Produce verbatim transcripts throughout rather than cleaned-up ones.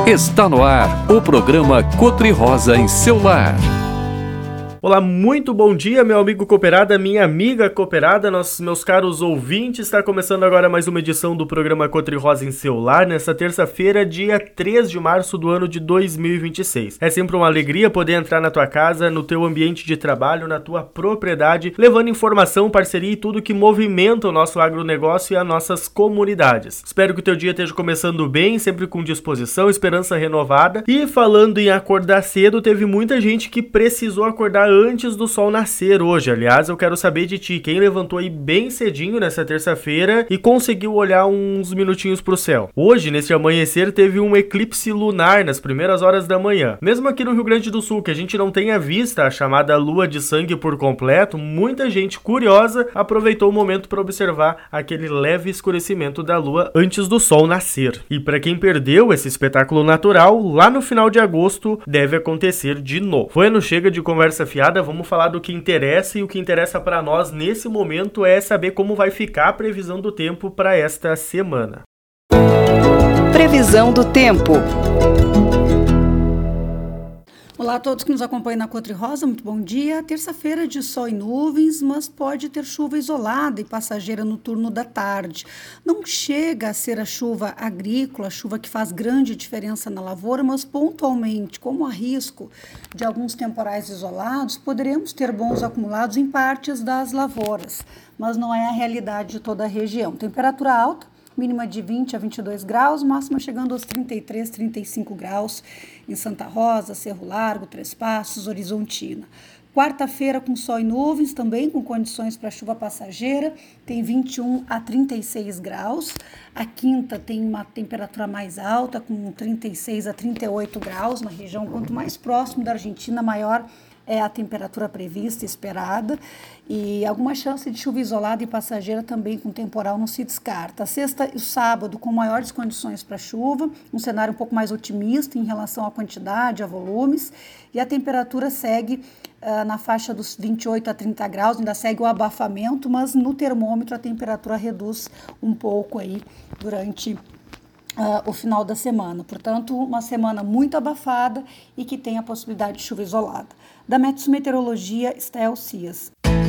Está no ar o programa Cotri-Rosa em seu lar. Olá, muito bom dia, meu amigo cooperada, minha amiga cooperada, nossos, meus caros ouvintes. Está começando agora mais uma edição do programa Cotri-Rosa em seu lar, nesta terça-feira, dia três de março do ano de dois mil e vinte e seis. É sempre uma alegria poder entrar na tua casa, no teu ambiente de trabalho, na tua propriedade, levando informação, parceria e tudo que movimenta o nosso agronegócio e as nossas comunidades. Espero que o teu dia esteja começando bem, sempre com disposição, esperança renovada. E falando em acordar cedo, teve muita gente que precisou acordar antes do sol nascer hoje. Aliás, eu quero saber de ti, quem levantou aí bem cedinho nessa terça-feira e conseguiu olhar uns minutinhos pro céu. Hoje, nesse amanhecer, teve um eclipse lunar nas primeiras horas da manhã. Mesmo aqui no Rio Grande do Sul, que a gente não tenha vista a chamada lua de sangue por completo, muita gente curiosa aproveitou o momento para observar aquele leve escurecimento da lua antes do sol nascer. E para quem perdeu esse espetáculo natural, lá no final de agosto deve acontecer de novo. Foi no Chega de Conversa Fiada. Vamos falar do que interessa, e o que interessa para nós nesse momento é saber como vai ficar a previsão do tempo para esta semana. Previsão do tempo. Olá a todos que nos acompanham na Cotri-Rosa, muito bom dia. Terça-feira de sol e nuvens, mas pode ter chuva isolada e passageira no turno da tarde. Não chega a ser a chuva agrícola, a chuva que faz grande diferença na lavoura, mas pontualmente, como há risco de alguns temporais isolados, poderemos ter bons acumulados em partes das lavouras, mas não é a realidade de toda a região. Temperatura alta, mínima de vinte a vinte e dois graus, máxima chegando aos trinta e três, trinta e cinco graus em Santa Rosa, Cerro Largo, Três Passos, Horizontina. Quarta-feira com sol e nuvens, também com condições para chuva passageira, tem vinte e um a trinta e seis graus. A quinta tem uma temperatura mais alta, com trinta e seis a trinta e oito graus na região. Quanto mais próximo da Argentina, maior é a temperatura prevista e esperada, e alguma chance de chuva isolada e passageira também com temporal não se descarta. A sexta e o sábado com maiores condições para chuva, um cenário um pouco mais otimista em relação à quantidade, a volumes, e a temperatura segue uh, na faixa dos vinte e oito a trinta graus, ainda segue o abafamento, mas no termômetro a temperatura reduz um pouco aí durante Uh, o final da semana. Portanto, uma semana muito abafada e que tem a possibilidade de chuva isolada. Da Metsu Meteorologia, Estel Cias.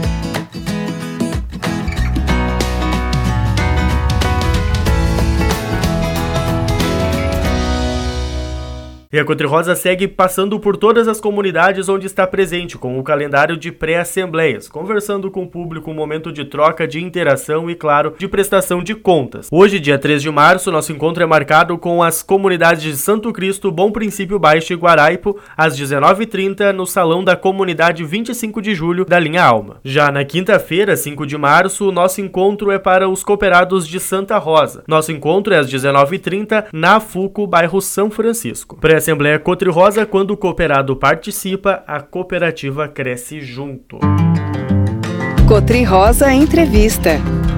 E a Cotri-Rosa segue passando por todas as comunidades onde está presente, com o calendário de pré-assembleias, conversando com o público, um momento de troca, de interação e, claro, de prestação de contas. Hoje, dia três de março, nosso encontro é marcado com as comunidades de Santo Cristo, Bom Princípio Baixo e Guaraipo, às dezenove e trinta, no Salão da Comunidade vinte e cinco de julho, da linha Alma. Já na quinta-feira, cinco de março, o nosso encontro é para os cooperados de Santa Rosa. Nosso encontro é às dezenove e trinta, na Fuco, bairro São Francisco. Assembleia Cotri-Rosa, quando o cooperado participa, a cooperativa cresce junto. Cotri-Rosa Entrevista.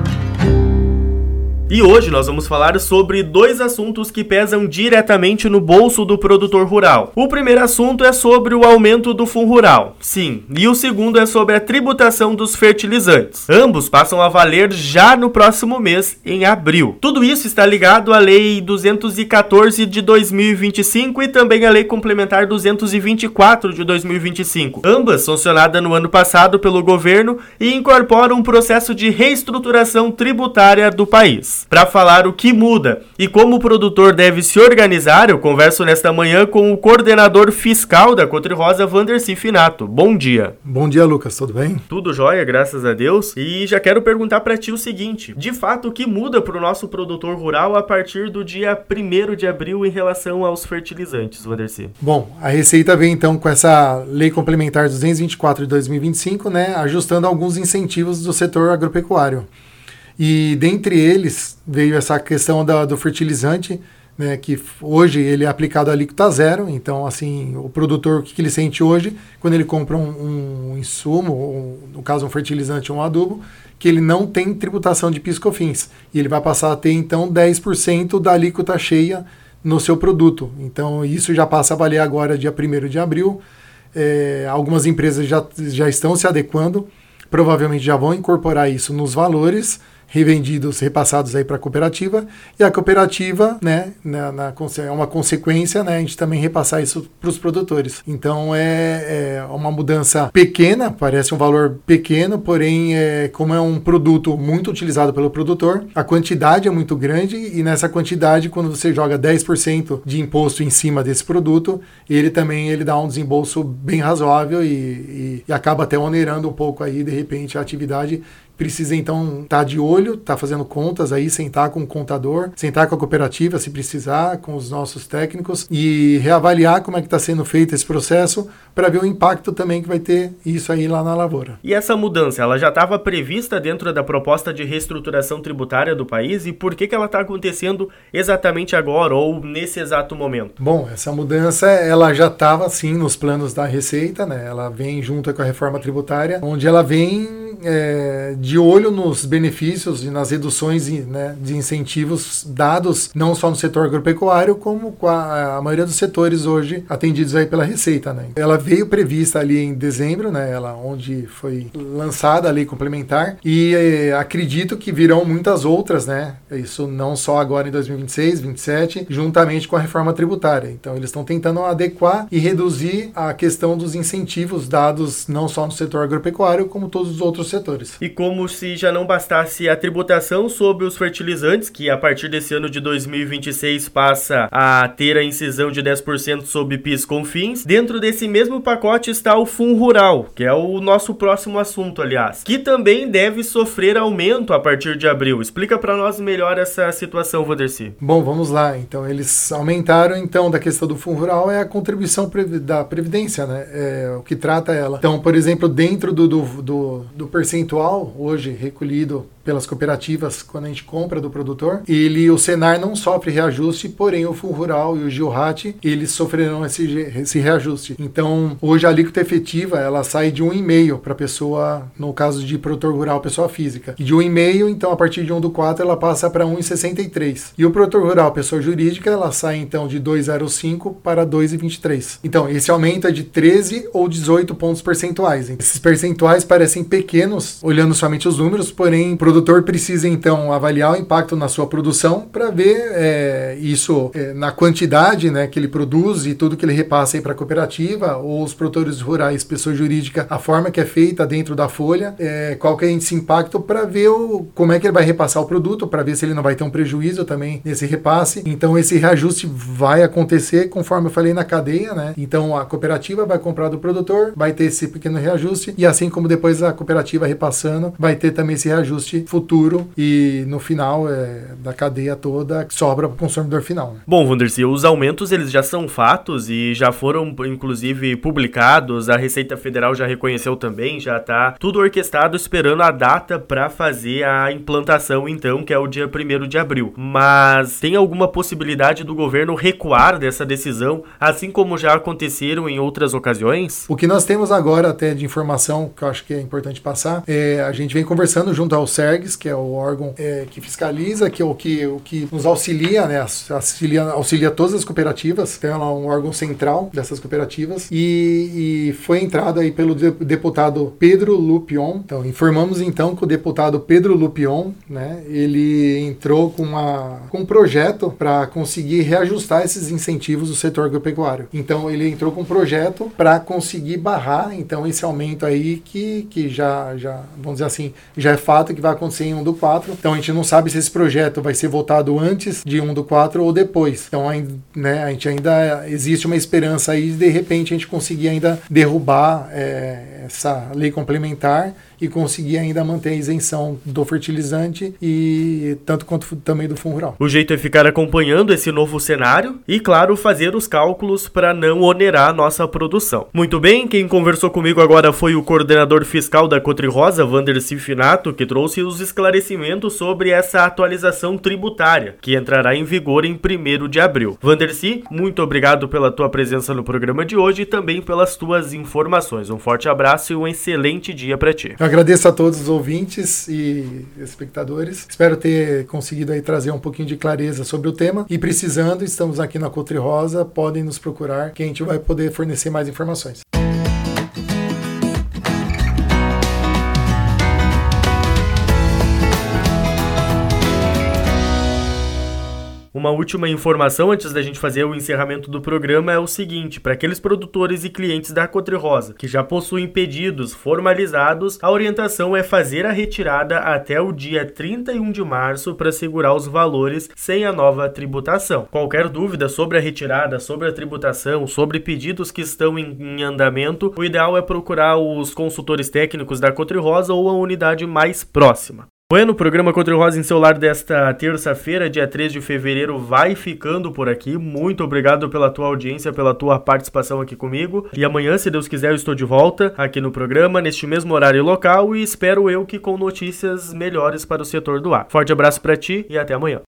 E hoje nós vamos falar sobre dois assuntos que pesam diretamente no bolso do produtor rural. O primeiro assunto é sobre o aumento do Fundo Rural, sim, e o segundo é sobre a tributação dos fertilizantes. Ambos passam a valer já no próximo mês, em abril. Tudo isso está ligado à Lei duzentos e quatorze de dois mil e vinte e cinco e também à Lei Complementar duzentos e vinte e quatro de dois mil e vinte e cinco. Ambas sancionadas no ano passado pelo governo e incorporam um processo de reestruturação tributária do país. Para falar o que muda e como o produtor deve se organizar, eu converso nesta manhã com o coordenador fiscal da Cotri-Rosa, Vandercy Finato. Bom dia. Bom dia, Lucas. Tudo bem? Tudo jóia, graças a Deus. E já quero perguntar para ti o seguinte: de fato, o que muda para o nosso produtor rural a partir do dia primeiro de abril em relação aos fertilizantes, Vandercy? Bom, a Receita vem então com essa Lei Complementar duzentos e vinte e quatro de dois mil e vinte e cinco, né, ajustando alguns incentivos do setor agropecuário. E dentre eles veio essa questão da, do fertilizante, né, que hoje ele é aplicado a alíquota zero. Então, assim, o produtor, o que, que ele sente hoje, quando ele compra um, um insumo, ou, no caso um fertilizante ou um adubo, que ele não tem tributação de P I S e COFINS. E ele vai passar a ter, então, dez por cento da alíquota cheia no seu produto. Então, isso já passa a valer agora dia primeiro de abril. É, algumas empresas já, já estão se adequando, provavelmente já vão incorporar isso nos valores, revendidos, repassados aí para a cooperativa, e a cooperativa, né, na, na, é uma consequência, né, a gente também repassar isso para os produtores. Então é, é uma mudança pequena, parece um valor pequeno, porém, é, como é um produto muito utilizado pelo produtor, a quantidade é muito grande, e nessa quantidade, quando você joga dez por cento de imposto em cima desse produto, ele também ele dá um desembolso bem razoável e, e, e acaba até onerando um pouco aí, de repente, a atividade. Precisa, então, estar tá de olho, estar tá fazendo contas aí, sentar com o contador, sentar com a cooperativa, se precisar, com os nossos técnicos, e reavaliar como é que está sendo feito esse processo, para ver o impacto também que vai ter isso aí lá na lavoura. E essa mudança, ela já estava prevista dentro da proposta de reestruturação tributária do país, e por que que ela está acontecendo exatamente agora, ou nesse exato momento? Bom, essa mudança, ela já estava, sim, nos planos da Receita, né? Ela vem junto com a reforma tributária, onde ela vem É, de olho nos benefícios e nas reduções, né, de incentivos dados não só no setor agropecuário, como com a, a maioria dos setores hoje atendidos aí pela Receita, né? Ela veio prevista ali em dezembro, né, ela, onde foi lançada a lei complementar, e é, acredito que virão muitas outras, né? Isso não só agora em dois mil e vinte e seis, vinte e sete, juntamente com a reforma tributária. Então eles estão tentando adequar e reduzir a questão dos incentivos dados não só no setor agropecuário, como todos os outros setores. E como se já não bastasse a tributação sobre os fertilizantes, que a partir desse ano de dois mil e vinte e seis passa a ter a incisão de dez por cento sobre PIS/COFINS, dentro desse mesmo pacote está o Fundo Rural, que é o nosso próximo assunto, aliás, que também deve sofrer aumento a partir de abril. Explica para nós melhor essa situação, Vandercy. Bom, vamos lá. Então, eles aumentaram, então, da questão do Fundo Rural é a contribuição da Previdência, né? É o que trata ela. Então, por exemplo, dentro do, do, do, do percentual hoje recolhido pelas cooperativas quando a gente compra do produtor, ele, o Senar não sofre reajuste, porém o Fundo Rural e o Gilrat, eles sofrerão esse, esse reajuste. Então, hoje a alíquota efetiva, ela sai de um vírgula cinco para a pessoa, no caso de produtor rural, pessoa física. E de um vírgula cinco, então, a partir de um do quatro, ela passa para um vírgula sessenta e três. E o produtor rural, pessoa jurídica, ela sai, então, de dois vírgula zero cinco para dois vírgula vinte e três. Então, esse aumento é de treze ou dezoito pontos percentuais. Esses percentuais parecem pequenos, olhando somente os números, porém, o produtor precisa, então, avaliar o impacto na sua produção para ver é, isso é, na quantidade, né, que ele produz e tudo que ele repassa aí para a cooperativa, ou os produtores rurais, pessoa jurídica, a forma que é feita dentro da folha, é, qual que é esse impacto para ver o, como é que ele vai repassar o produto, para ver se ele não vai ter um prejuízo também nesse repasse. Então, esse reajuste vai acontecer, conforme eu falei, na cadeia, né? Então, a cooperativa vai comprar do produtor, vai ter esse pequeno reajuste, e assim como depois a cooperativa repassando, vai ter também esse reajuste futuro, e no final é, da cadeia toda sobra para o consumidor final, né? Bom, Vandercy, os aumentos eles já são fatos e já foram inclusive publicados, a Receita Federal já reconheceu também, já está tudo orquestrado esperando a data para fazer a implantação então, que é o dia primeiro de abril. Mas tem alguma possibilidade do governo recuar dessa decisão, assim como já aconteceram em outras ocasiões? O que nós temos agora até de informação, que eu acho que é importante passar, é, a gente vem conversando junto ao SERGS, que é o órgão é, que fiscaliza, que é o que, o que nos auxilia, né, auxilia, auxilia todas as cooperativas, tem lá um órgão central dessas cooperativas, e, e foi entrado aí pelo deputado Pedro Lupion. Então, informamos então que o deputado Pedro Lupion, né, ele entrou com, uma, com um projeto para conseguir reajustar esses incentivos do setor agropecuário. Então, ele entrou com um projeto para conseguir barrar, então, esse aumento aí que, que já, já, vamos dizer assim, já é fato que vai acontecer em um do quatro. Então, a gente não sabe se esse projeto vai ser votado antes de um do quatro ou depois. Então, ainda, né, a gente ainda existe uma esperança aí de, de repente, a gente conseguir ainda derrubar é, essa lei complementar e conseguir ainda manter a isenção do fertilizante e tanto quanto também do Fundo Rural. O jeito é ficar acompanhando esse novo cenário e, claro, fazer os cálculos para não onerar a nossa produção. Muito bem, quem conversou comigo agora foi o coordenador fiscal da Cotrirosa, Vandercy Finato, que trouxe os esclarecimentos sobre essa atualização tributária, que entrará em vigor em primeiro de abril. Vandercy, muito obrigado pela tua presença no programa de hoje e também pelas tuas informações. Um forte abraço e um excelente dia para ti. Eu agradeço a todos os ouvintes e espectadores. Espero ter conseguido aí trazer um pouquinho de clareza sobre o tema. E precisando, estamos aqui na Cotrirosa, podem nos procurar que a gente vai poder fornecer mais informações. Uma última informação antes da gente fazer o encerramento do programa é o seguinte: para aqueles produtores e clientes da Cotrirosa que já possuem pedidos formalizados, a orientação é fazer a retirada até o dia trinta e um de março para segurar os valores sem a nova tributação. Qualquer dúvida sobre a retirada, sobre a tributação, sobre pedidos que estão em, em andamento, o ideal é procurar os consultores técnicos da Cotrirosa ou a unidade mais próxima. Bueno, o programa Cotrirosa em seu lar desta terça-feira, dia três de fevereiro, vai ficando por aqui. Muito obrigado pela tua audiência, pela tua participação aqui comigo. E amanhã, se Deus quiser, eu estou de volta aqui no programa, neste mesmo horário e local, e espero eu que com notícias melhores para o setor do ar. Forte abraço para ti e até amanhã.